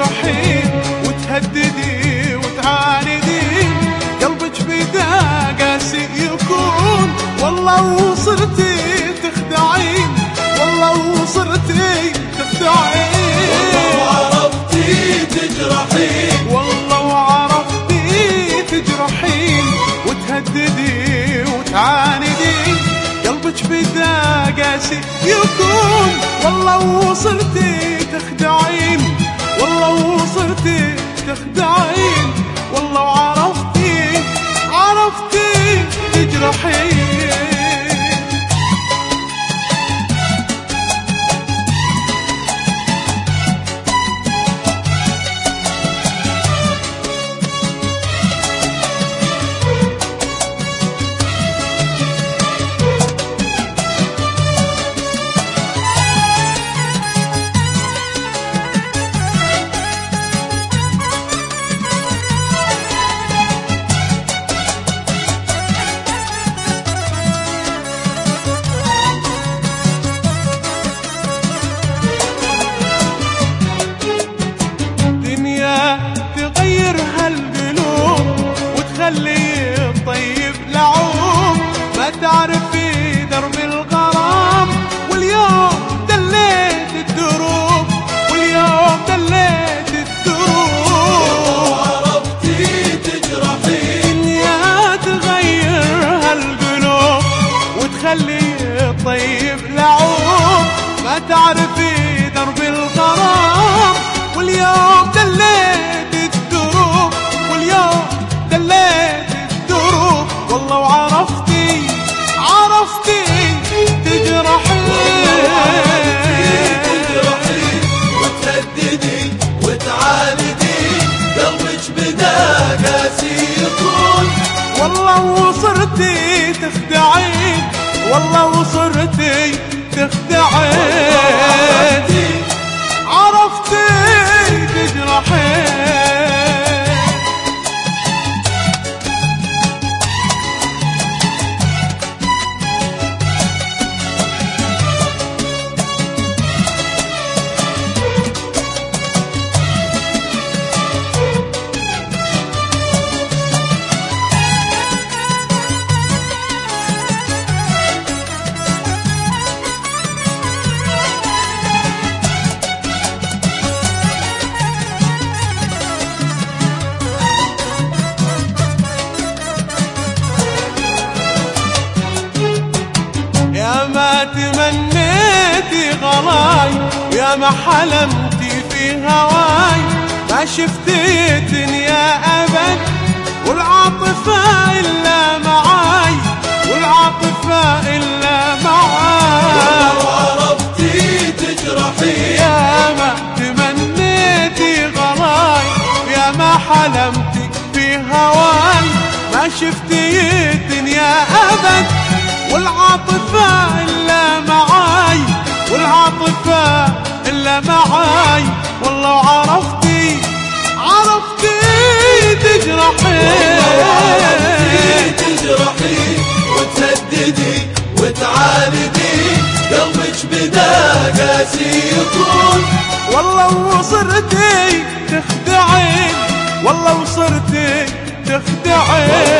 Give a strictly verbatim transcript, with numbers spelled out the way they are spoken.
تجرحين وتهددين وتعاندين، قلبك بدا قاسي يكون، والله وصرتي تخدعين، والله وصرتي تخدعين، والله وعرفتي تجرحين، والله وعرفتي تجرحين وتهددين وتعاندين، قلبك بدا قاسي يكون، والله وصرتي تخدعين، والله وصرتي تخدعين، والله وعرفتي عرفتي تجرحين. تغير هالقلوب وتخلي الطيب لعوب، ما تعرفي درب الغرام، واليوم دليت الدروب، واليوم دليت الدروب، وعرفتي تجرحين، يا تغير هالقلوب وتخلي الطيب لعوب، ما تعرفي درب الغرام، واليوم دليت الدروب، واليوم دليت الدروب، والله وعرفتي عرفتي تجرحين، تجرحين وتهددين وتعاندين، قلبك بدا قاسي يكون، والله وصرتي تخدعين، والله وصرتي تخدعين، عرفتي تجرحين. يا ما تمنيتي غلاي، يا ما حلمتي في هواي، ما شفتي الدنيا أبد والعاطفة إلا معاي، والعاطفة إلا معاي، وعرفتي تجرحين، يا ما تمنيتي غلاي، يا ما حلمتي في هواي، ما شفتي الدنيا أبد والعاطفة إلا معاي، والعاطفة إلا معاي، والله وعرفتي عرفتي تجرحين، وعرفتي تجرحين وتهددين وتعاندين، قلبك بدا قاسي يكون، والله وصرتي تخدعين، والله وصرتي تخدعين.